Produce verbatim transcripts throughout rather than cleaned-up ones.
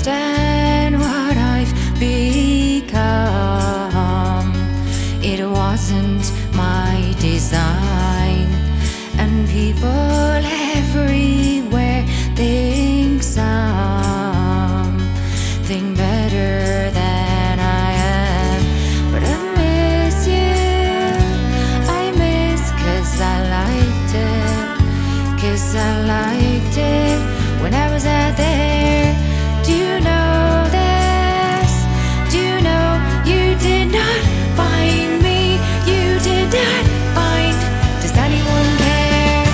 understand what I've become. It wasn't my design, and people everywhere think something better than I am. But I miss you, I miss 'cause I liked it, 'cause I liked it when I was out there. Do you know this? Do you know you did not find me? You did not find. Does anyone care?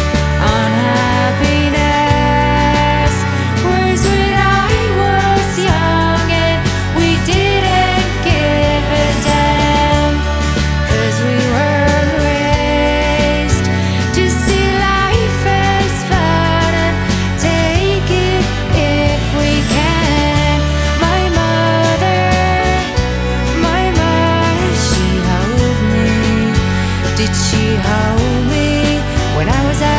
Unhappiness was when I was young and we didn't give a damn, 'cause we were raised to see life as fun and take it if we can. My mother, my mother, she held me. Did she hold me when I was out?